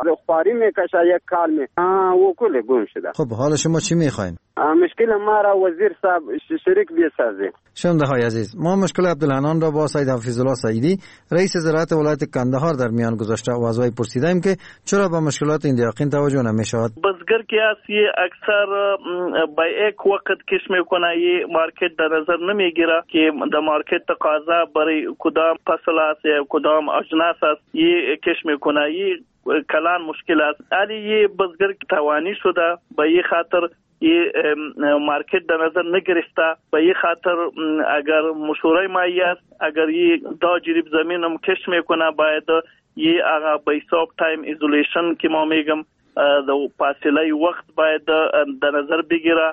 خواری میکشه یک کال می او کل گم شده. خب حالا شما چی میخواین؟ مشکل ما را وزیر صاحب شریک بسازه. شنونده های عزیز، ما مشکل عبدالحنان را با سید حفیظ الله سعیدی رئیس زراعت ولایت کندهار در میان گذاشته و از وی پرسیدیم که چرا به مشکلات این دیاقین توجه نمی‌شود. بزگر که اصلی اکثر با یک وقت کش میکنه یه مارکت در نظر نمیگیره که در مارکت تقاضا برای کدام فصل است یا کدام اجناس است یه کش میکنه. یه کلان مشکل است. علی یه بزگر که توانی شده به یه خاطر یه مارکت در نظر نگرفته. به یه خاطر اگر مشوره مایی است اگر یه دا جریب زمین هم کش میکنه باید یه به حساب تایم ایزولیشن که ما میگم فاصله وقت باید در نظر بگیره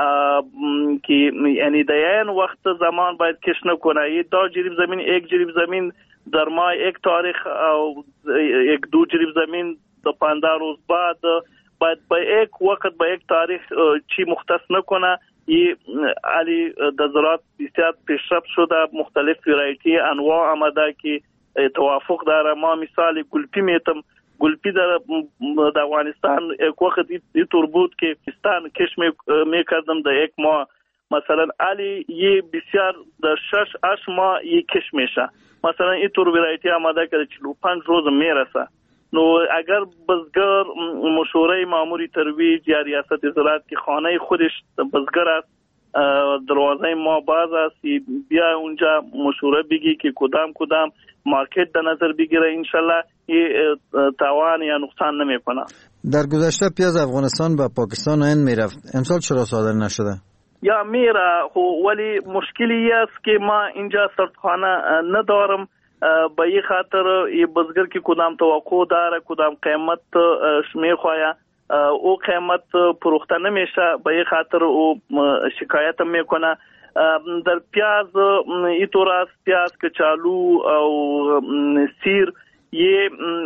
که یعنی در این وقت زمان باید کش نکنه. یه دا جریب زمین یک جریب زمین در ماه یک تاریخ او یک دو جریب زمین در 15 روز بعد باید با یک وقت با یک تاریخ چی مختص نکنه. این علی در زراعت بسیار پیشرفت شده. مختلف ورایتی انواع آمده که توافق داره. ما مثال گلپی میتم گلپی در افغانستان یک وقت اینطور بود که پاکستان کش میکردم در یک ماه مثلا علی یه بسیار در 6-8 ماه یه کش میشه. مثلا اینطور ورایتی آمده که 45 روز میرسه. نو اگر بزگر مشوره ماموری ترویج یا ریاست زراعت که خانه خودش بزگر است دروازه ما باز است بیا اونجا مشوره بگی که کدام مارکت در نظر بگیره انشالله این تاوان یا نقصان نمیکنه. در گذشته پیاز افغانستان به پاکستان این میرفت، امسال چرا صادر نشده؟ یا میره ولی مشکلی است که ما اینجا سرخانه ندارم. به این خاطر یه بزگر که کدام توقع داره کدام قیمت میخواه او قیمت پروخته نمیشه. به این خاطر او شکایت میکنه. در پیاز اینطور است پیاز کچالو او سیر یه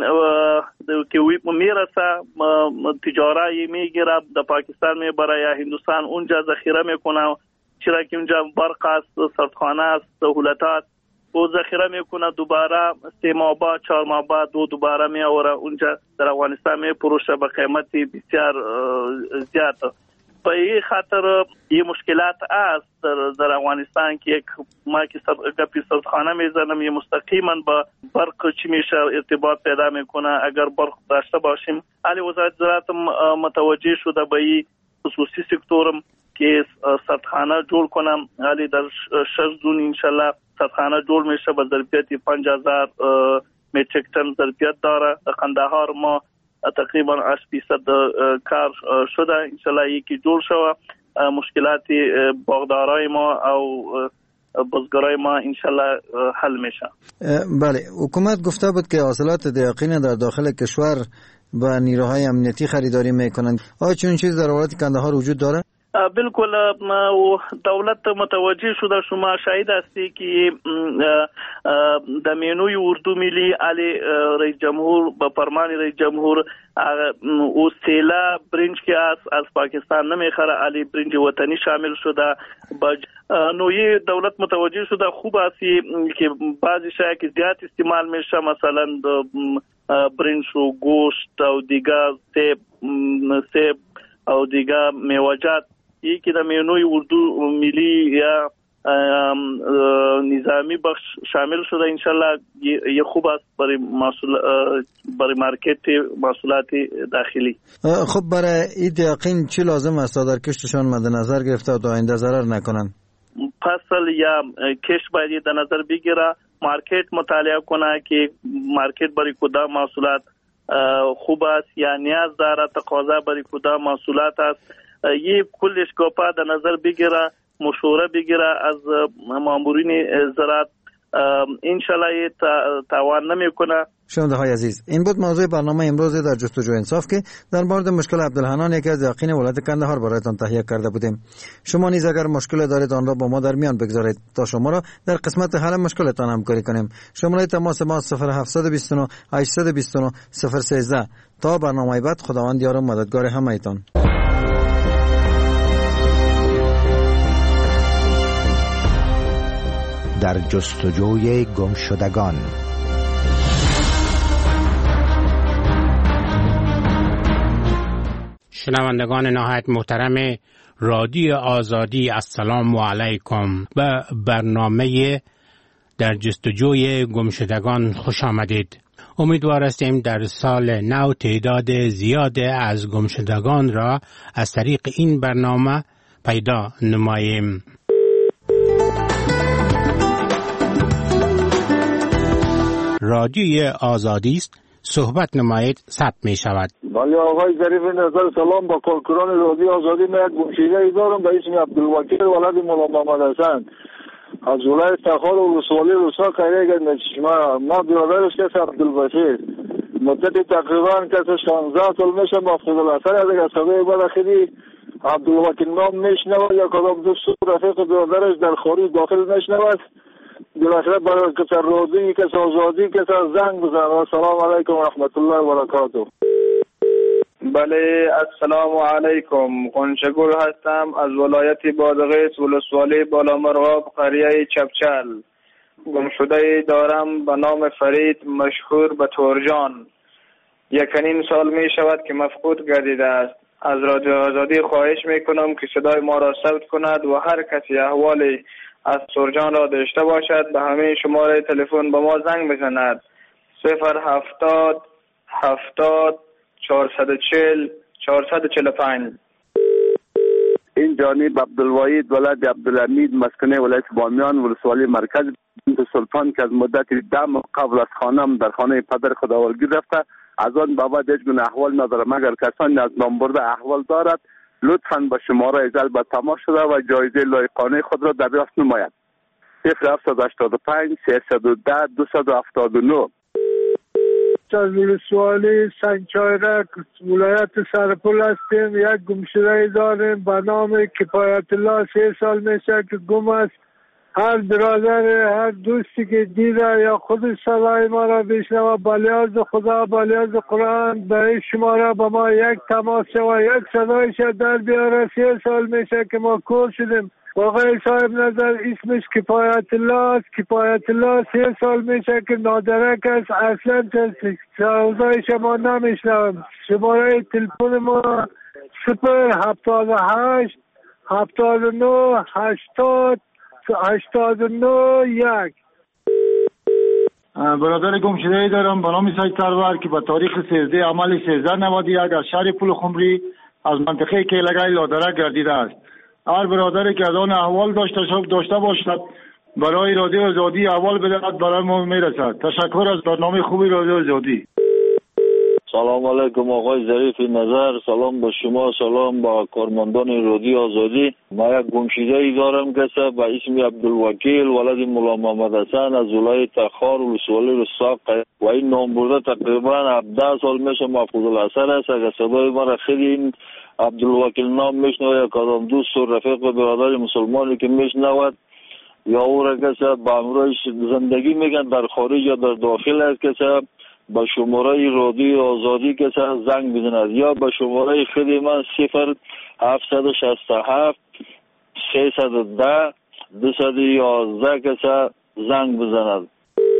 که میرسه تجاره میگیره در پاکستان میبره یا هندوستان اونجا ذخیره میکنه. چرا که اونجا برق است سردخانه است سهولتات او ذخیره میکنه دوباره 3 ماه بعد 4 ماه بعد دوباره میآوره اونجا در افغانستان میفروشه به قیمتی بسیار زیاد. به این خاطر یه مشکلات است در افغانستان که یک ما که گپی سردخانه میزنم یه مستقیما با برق چی میشه ارتباط پیدا میکنه. اگر برق داشته باشیم علی وزارت زراعت متوجه شده به این خصوصی سکتورم که سردخانه جور کنم. علی در 6 جون انشالله سردخانه جور میشه با ظرفیت 5000 متریک تن ظرفیت داره. قندهار ما تقریبا 8% کار شده انشالله یکی جور شوه. مشکلات باغدارای ما او بزگرای ما انشالله حل میشه. بله حکومت گفته بود که حاصلات دیاقین در داخل کشور با نیروهای امنیتی خریداری میکنند. آیا چون چیز در ولایت کندهار وجود داره؟ بالکل دولت متوجه شده. شما شاهد هستی که در مینوی اردو ملی علی رئیس جمهور به فرمان رئیس جمهور او سیلا برنج که از پاکستان نمیخره علی برنج وطنی شامل شده. نوعی دولت متوجه شده خوب است که بعضی شاید که زیاد استعمال میشه مثلا برنج و گوشت و دیگر سیب او دیگر میوجات یکی در مینوی اردو ملی یا نظامی بخش شامل شده انشالله یه خوب است برای مارکت محصولات داخلی. خب برای این دیاقین چی لازم است در کشتشان مد نظر گرفته و تا آینده ضرر نکنن؟ فصل یا کشت باید در نظر بگیره. مارکت مطالعه کنه که مارکت برای کدام محصولات خوب است یا نیاز داره تقاضا برای کدام محصولات است. یه کلش گپا در نظر بگیره مشوره بگیره از مامورین زراعت انشالله تاوان نمیکنه. شنونده های عزیز این بود موضوع برنامه امروز در جستجو انصاف که در مورد مشکل عبدالحنان یکی از دیاقین ولایت کندهار برایتان تهیه کرده بودیم. شما نیز اگر مشکل دارید آن را با ما در میان بگذارید تا شما را در قسمت حل مشکلتان همکاری کنیم. شماره تماس ما 0729 829 013. تا برنامه بعد خداوند یار و مددگار همه‌تان. در جستجوی گمشدگان. شنوندگان نهایت محترم رادیو آزادی، السلام علیکم. به برنامه در جستجوی گمشدگان خوش آمدید. امیدوار هستیم در سال نو تعداد زیاد از گمشدگان را از طریق این برنامه پیدا نماییم. رادیوی آزادی است، صحبت نمایید، ثبت می شود. بله آقای ظریف نظر، سلام با کارکنان رادیو آزادی. من یک گمشده دارم به اسم عبدالوکیل ولد مولا محمد حسن از ولایت تخار و ولسوالی روسا قریه گنج. ما برادرش کس عبدالبشیر مدت تقریبا کس 16 سال میشه مفقود الاثر از یک صدای بعد خیلی عبدالوکیل نام میشنود یا کدام دوست رفیق برادرش در خارج داخل میشنود. بالاخره برای کس رادیوی کس آزادی کس زنگ بزن. السلام علیکم و رحمت الله و برکاته. بله السلام علیکم. قنچگل هستم از ولایت بادغیس ولسوالی بالامرغاب قریه چپچل. گمشده دارم به نام فرید مشهور به تورجان. 1.5 سال می شود که مفقود گردیده است. از رادیو آزادی خواهش می کنم که صدای ما را ثبت کند و هر کسی احوالی از تورجان را داشته باشد به همه شماره تلفن به ما زنگ بزند. 070 70 440 445. این جانب عبدالوحید ولد عبدالحمید مسکن ولایت بامیان ولسوالی مرکز بنت سلطان که از مدت 10 ماه قبل از خانم در خانه پدر خداوندگی رفته. از آن بابت هیچ گونه احوال ندارم. اگر کسانی از نام برده احوال دارد لطفاً به شماره جلب تماس شده و جایزه لایقانه خود را دریافت نماید. 0785 310 279. از ولسوالی سنگچایرک ولایت سرپل هستیم. یک گمشده داریم به نام کفایت الله. 3 سال میشه که گم است. هر برادر هر دوستی که دیده یا خود صدای ما را بشنوه به لحاظ خدا به لحاظ قرآن به این شماره به ما یک تماس و یک صدایش در بیاره. 3 سال میشه که ما کور شدیم. آقای صاحب نظر اسمش کفایت الله است. کفایت الله 3 سال میشه که نادرک است. اصلا صدای شما نمیشنوم. شماره تلفن ما 078 79 80 89 1. برادر گمشده دارم به نام سید سرور که به تاریخ 13 عمل 1391 از شهر پول خمری از منطقه کیلگای لادرک گردیده است. هر برادری که از آن احوال داشته باشد برای رادیو آزادی احوال بدهد برای ما میرسد. تشکر از برنامه خوبی رادیو آزادی. سلام علیکم آقای ظریف نظر. سلام با شما، سلام با کارمندان رادیو آزادی. ما یک گمشده ای دارم که به اسم عبدالوکیل ولد مولا محمد حسن از ولایت تخار ولسوالی روسا و این نام برده تقریبا 17 سال میشه مفقود الاثر است. اگر صدای ما را خیلی این عبدالوکیل نام میشنوه یا کدام دوست و رفیق و برادر مسلمانی که میشنود یا او را که به امروز زندگی میگن در خارج یا در داخل است که با شماره رادیو آزادی که زنگ بزند یا با شماره خود من 0767 310 211 که زنگ بزند.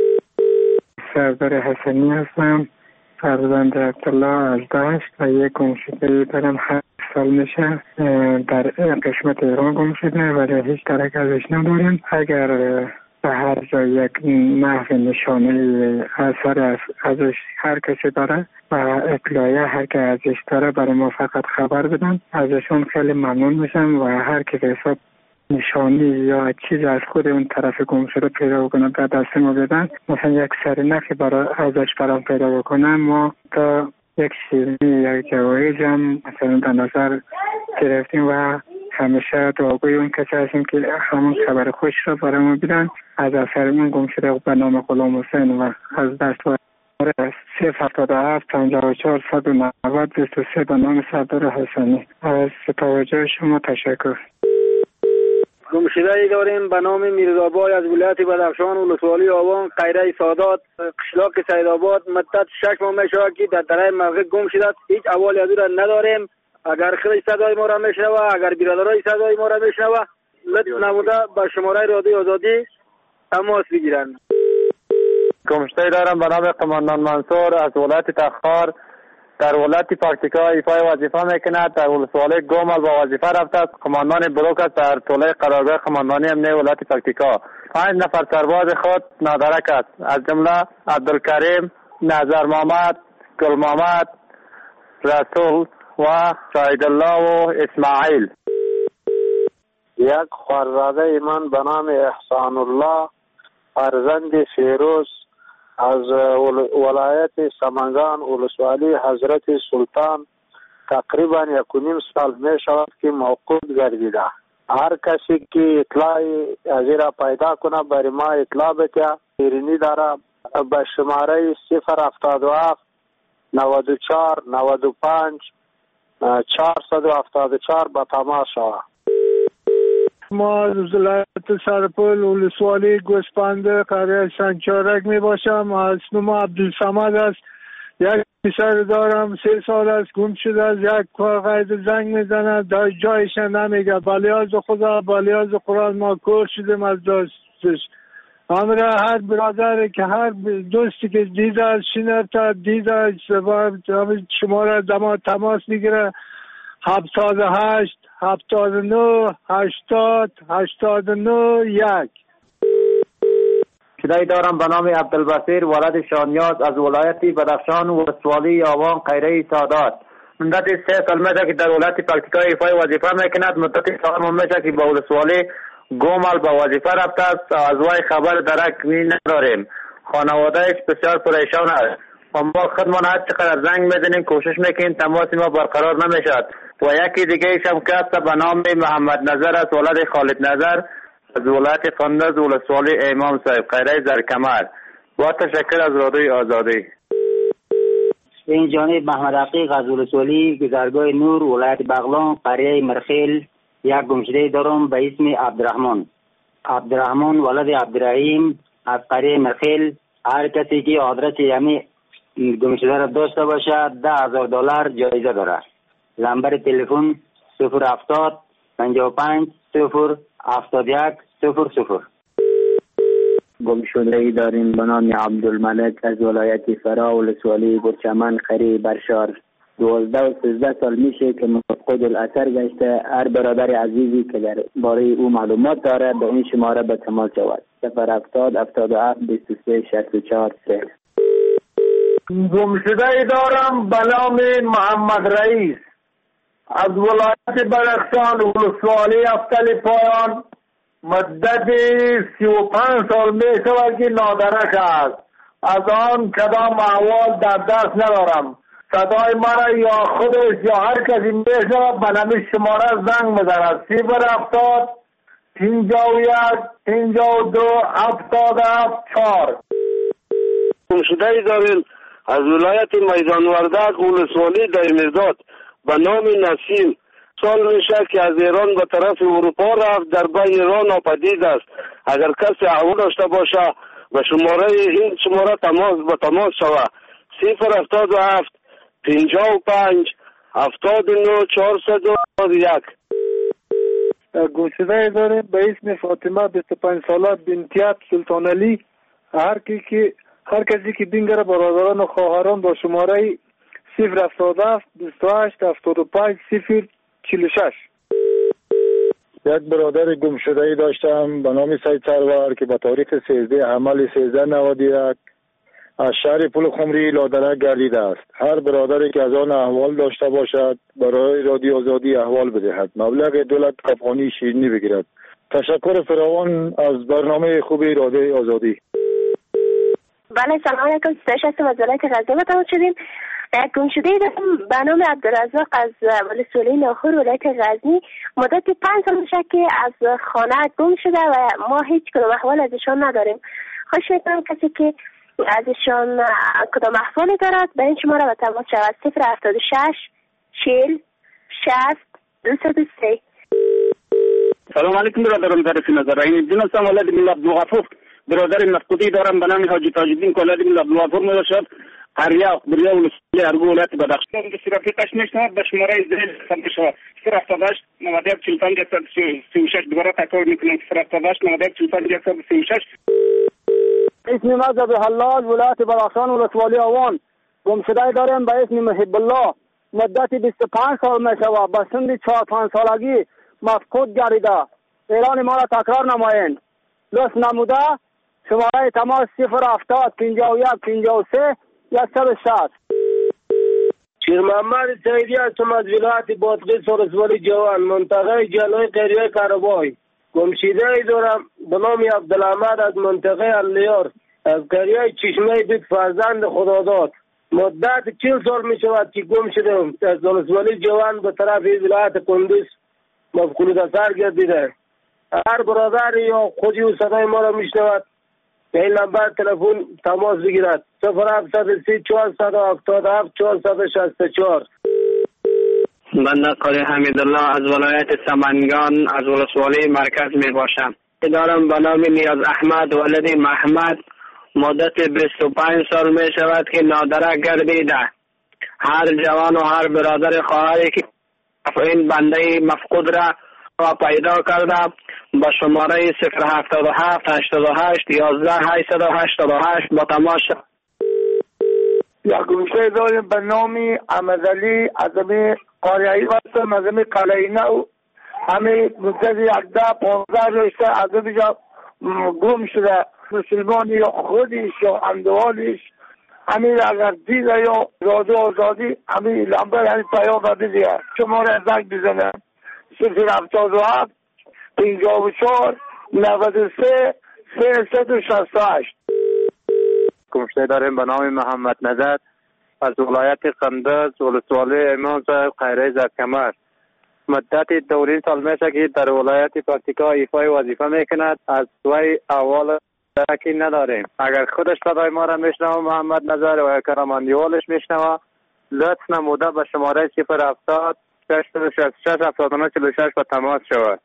سردار حسنی هستم، فرزند عبدالله از دشت و یک گمشده دارم 8 سال میشه در قسمت ایران گمشده ولی هیچ درک ازش نداریم. اگر به هر جای یک نحو نشانه اثر ازش هر کسی داره و اطلاعیه هر که ازش داره برای ما فقط خبر بدن. ازشون خیلی ممنون میشم و هر که حساب نشانی یا چیز از خود اون طرف گم شده پیدا بکنم در دست ما بدن. مثلا یک سرنخی برای ازش برام پیدا بکنم ما تا یک شیرینی یک جوایز هم مثلا در نظر گرفتیم و همیشه دعاگوی اون کسی هستیم که همون خبر خوش را برای ما بدن. از اثرمون گم شده به نام غلام حسین و از دست 077 54 190 23 به نام سردار حسنی. از توجه شما تشکر. گمشده ای داریم به نام میرزابای از ولایت بدخشان ولسوالی آوان قیره سادات قشلاق سیدآباد. مدت 6 ماه می شود که در درای موقع گم شده. هیچ احوالی از او را نداریم. اگر خودش صدای ما را میشنوه اگر برادرای صدای ما را میشنوه لطف نموده به شماره رادیو آزادی تماس بگیرند. گمشده دارم به نام قماندان منصور از ولایت تخار در ولایت پکتیکا ایفای وظیفه میکند. در ولسوالی گومل با وظیفه رفته است. قماندان بلوک است در طوله قرارگاه قماندانی امنیه ولایت پکتیکا. 5 نفر سرباز خود نادرک است، از جمله عبدالکریم، نظر محمد، گل محمد، رسول و شاهد الله و اسماعیل. یک خوارزاده من به نام احسان الله فرزند فیروز از ولایت سمنگان ولسوالی حضرت سلطان تقریبا 1.5 سال می شود که موقوف گردیده. هر کسی که اطلاع از را پیدا کنه برای ما اطلاع بده. ایرانی داره به شماره 077 94 95 474 به تماس شود. ما از ولایت سرپل ولسوالی گوسپنده قریه سنگچارک می باشم. اسمم عبدالصمد است. یک پسر دارم 3 سال است گم شده است. یک قید زنگ میزنه جایش نمیگه. بلیاز خدا بلیاز قرآن ما کور شدیم از دوستش. همراه هر برادر که هر دوستی که دیده از شنرتا دیده شماره دما تماس میگیره 78 79 80 89 1. شده‌ای دارم به نام عبدالبصیر ولد شانیاز از ولایت بدخشان ولسوالی آوان قیره سادات. مدت 3 سال میشه که در ولایت پکتیکا ایفای وظیفه میکند. مدت سال میشه که به ولسوالی گومل به وظیفه رفته است. از وی خبر درک نداریم. خانوادهش بسیار پریشان است. ما خودمان هر چقدر زنگ میزنیم کوشش میکنیم تماس ما برقرار نمیشد. و یکی دیگه ایشم کس به نام محمد نظر است ولد خالد نظر از ولایت فندز ولسوالی امام صاحب قیره زرکمر. با تشکر از رادیوی آزادی. این جانب محمد عقیق از ولسوالی گذرگاه نور ولایت بغلان قریه مرخیل. یک گمشده دارم به اسم عبدالرحمن ولد عبدالرحیم از قریه مرخیل. هر کسی که آدرس یمی گمشده را داشته باشد $10,000 جایزه دارد. نمبر تلفن 070 55 0 71 00. گمشده‌ای داریم به نام عبدالملک از ولایت فرا ولسوالی برچمن قریه برشار. 12 و 13 سال میشه که مفقود الاثر گشته. هر برادر عزیزی که در باره او معلومات داره به این شماره به تماس شود. 070 77 23 64 3. گمشده‌ای دارم به نام محمد رئیس از ولایت بدخشان ولسوالی افتل پایان. مدت 35 سال می شود که نادرک است. از آن کدام احوال در دست ندارم. صدای مرا یا خودش یا هر کسی می شود به نام شماره زنگ میزند. 070 51 52 74. گمشده‌ای داریم از ولایت میدان وردک ولسوالی دایمیرداد به نام نسیم. سال میشه که از ایران به طرف اروپا رفت. در بین ایران ناپدید است. اگر کسی احوال داشته باشه به شماره این شماره تماس شود. 077 55 79 401. گمشده داریم به اسم فاطمه 25 ساله بنتیت سلطان علی. هر کسی که بینگره برادران و خواهران با شماره 077 28 75 046. یک برادر گمشده‌ای داشتم به نام سید سرور که با تاریخ 13 حمل 1391 از شهر پل خمری لادرک گردیده است. هر برادری که از آن احوال داشته باشد برای رادیو آزادی احوال بدهد. مبلغ دولت افغانی شیرینی بگیرد. تشکر فراوان از برنامه خوبی رادیو آزادی. بله سلام علیکم. ستایش هستم از ولایت غزنی با تماس شدیم. گمشده دارم به نام عبدالرزاق از ولسوالی لاهور ولایت غزنی. مدت 5 سال میشه که از خانه گم شده و ما هیچ کدام احوال ازشان نداریم. خواهش میکنم کسی که ازشان کدام احوالی دارد به این شماره به تماس شود. 076 40 60 203. سلام علیکم برادران. ظریف نظر این دین هستم ولد من عبدالغفور. برادر مفقودی دارم به نام حاجی تاج الدین کولادی من عبدالغفور میباشد. قریه بریا ولسوالی ارگو ولایت بدخشان. رفیقش میشنواد به شماره زیل ثبت شود. 078 91 45 136. دوباره تکرار میکنم 078 91 45 136. اسم مذهب حلال ولایت بدخشان ولسوالی آوان. گمشده داریم به اسم محب الله، مدت 25 سال می شود. به سن 4-5 سالگی مفقود گردیده. اعلان ما را تکرار نمایید. لطف نموده شماره تماس 070 51 53 160. شیر محمد سعیدی هستم از ولایت بادغیس ولسوالی جوان، منطقه جلوی قریه کارابای. گمشده ای دارم به نام عبدالحمد از منطقه الیار از قریه چشمه بیت فرزند خداداد. مدت 40 سال می شود که گم شدم. از ولسوالی جوان به طرف ولایت کندوز مفقود اثر گردیده. هر برادر یا خودی و صدای ما را می شنود به این نمبر تلفن تماس بگیرد. 0734 477 464. بنده قاری حمیدالله از ولایت سمنگان از ولسوالی مرکز می باشم. دارم به نام نیاز احمد ولد محمد. مدت 25 سال می شود که نادرک گردیده. هر جوان و هر برادر خواهری که این بنده مفقود را پیدا کرده با شماره 077 88 11 888 با تماس. یک گمشده داریم به نام احمدعلی از امی قاریایی هستم، از امی قلعه نو. همی مدت 10-15 رشته از امی جا گم شده. مسلمان یا خودش یا اندوالش همی اگر دیده یا رادو آزادی همی لنبر همی پیام را بزید. شماره زنگ بزنه 077 54 93 368. گمشده داریم به نام محمد نجات از ولایت قندز ولسوالی امام صاحب خیره زرکمر. مدت 2 سال میشه که در ولایت پکتیکا ایفای وظیفه میکند. از وی اول درکی نداریم. اگر خودش صدای ما را میشنوه محمد نجات و کرماندیوالش میشنوه لطف نموده به شماره 070 666 79 46 با تماس شود.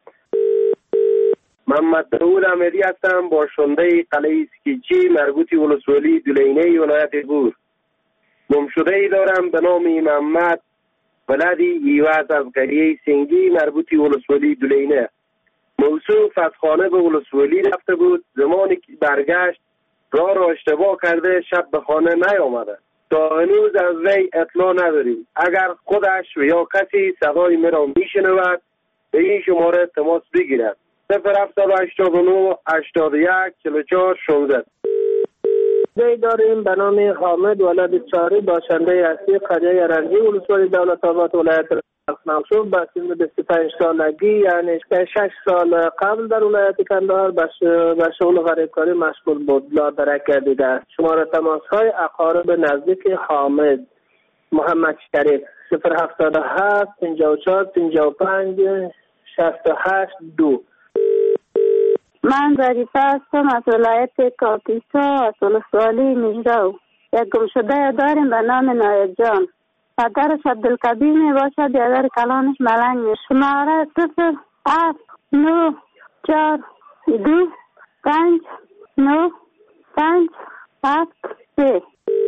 محمد داود احمدی هستم، باشنده قلعه سکیچی مربوط ولسوالی دولینه ولایت بور. گمشده ای دارم به نام محمد ولدی ایواز از قریه سنگی مربوط ولسوالی دولینه. موصوف از خانه به ولسوالی رفته بود. زمانی که برگشت راه را اشتباه کرده، شب به خانه نیامده. تا هنوز از وی اطلاع نداریم. اگر خودش و یا کسی صدای مرا میشنود به این شماره تماس بگیرد. 0789 81 44 16. داریم به نام حامد ولد چاری باشنده اصلی قریه رنجی ولسوالی دولت آباد ولایت منصور. به سن 25 سالگی یعنی 6 سال قبل در ولایت کندهار به شغل غریبکاری مشغول بود. نادرک گردیده است. شماره تماس های اقارب نزدیک حامد محمد شریف 077 54 55 68 2. من ظریفه هستم از ولایت کاپیسا از ولسوالی مجرو. یک گمشده داریم به نام نایب جان. پدرش عبدالکبیر می باشد، بیادر کلانش ملنگ می. شماره 07 9 4 2 5 9 5 7 3.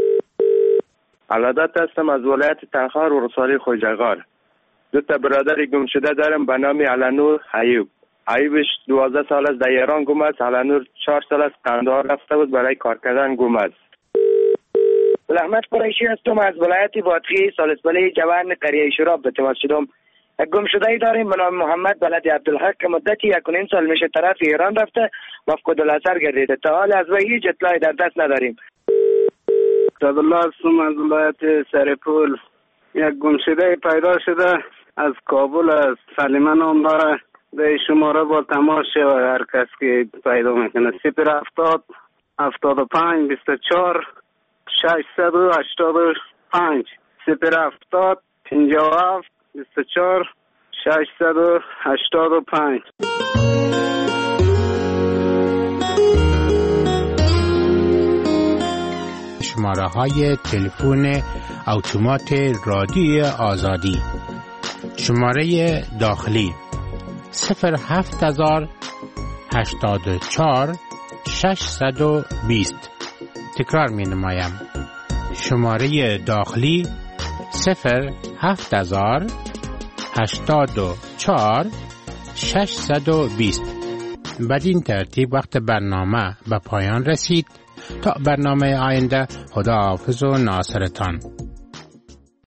علادت هستم از ولایت تخار ولسوالی خوجغار. 2 برادر گمشده دارم به نام علنور ایوب. ایوبش 12 سال است در ایران گم است. علنور 4 سال است قندهار رفته بود برای کار کردن گم است. احمد قریشی هستم از ولایت بادغیس ولسوالی جوان قریه شراب به تماس شدم. یک گمشده داریم به نام محمد ولد عبدالحق که مدتی 1.5 سال میشه طرف ایران رفته مفقود الاثر گردیده. تا حال از وی هیچ اطلاعی در دست نداریم. عبدالله هستم از ولایت سرپول. یک گمشده پیدا شده از کابل از سلیمان نام داره. به شماره با تماس شود هر کس که پیدا میکنه. 070 75 24 685 070 57 24 685. شماره های تلفن اتومات رادیو آزادی. شماره داخلی 07000 84 620. تکرار می نمایم. شماره داخلی 07000 84 620. بدین ترتیب وقت برنامه به پایان رسید. تا برنامه آینده، خداحافظ و ناصرتان.